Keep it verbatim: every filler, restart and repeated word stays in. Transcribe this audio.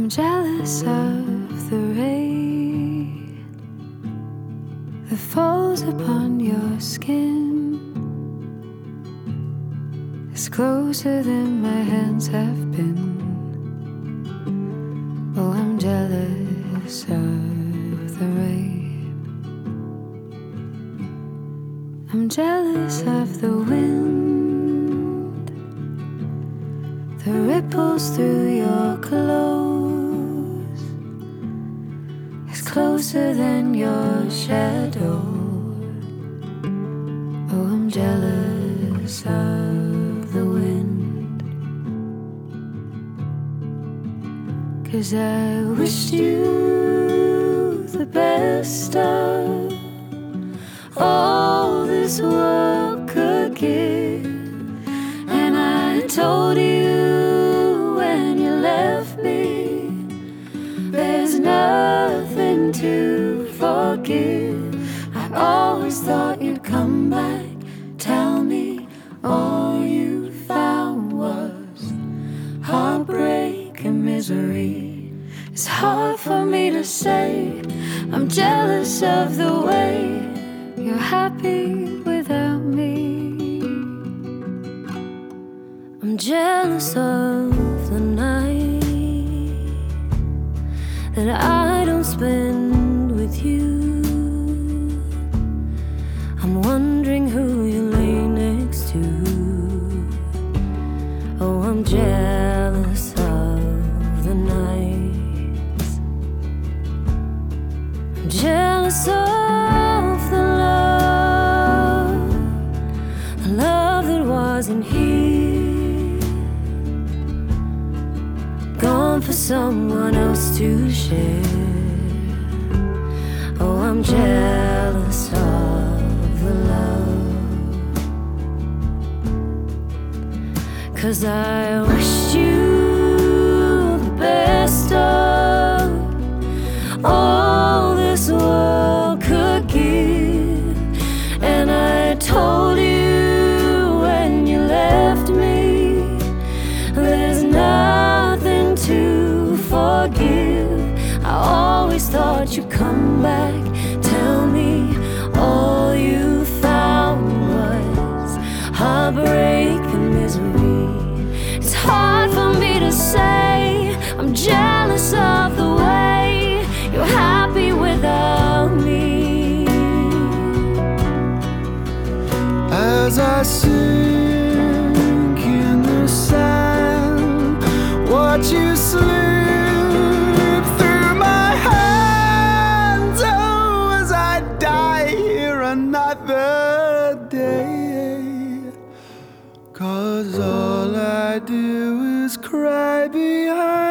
jealous of the rain that falls upon your skin. It's closer than my hands have been. Oh, I'm jealous of the rain. I'm jealous of the wind that ripples through your clothes. It's closer than your shadow. Oh, I'm jealous of the wind, 'cause I wished you the best of all this world could give. And I told you when you left me, there's nothing to forgive. I always thought you'd come back, tell me all you found was heartbreak and misery. It's hard for me to say, I'm jealous of the way you're happy without me. I'm jealous of the night that I don't spend with you. I'm wondering who you lay next to. Oh, I'm jealous of the nights. I'm jealous of the love, the love that wasn't here, gone for someone else to share. Oh, I'm jealous of the love, 'cause I wished you the best of all this world could give. And I told you when you left me, there's nothing to forgive. I always thought you'd come back, tell me all you found was heartbreak and misery. It's hard for me to say, I'm jealous of the way you're happy without me. As I sink in the sand, watch you slip through my hands. Oh, as I die here another day, 'cause all I do is cry behind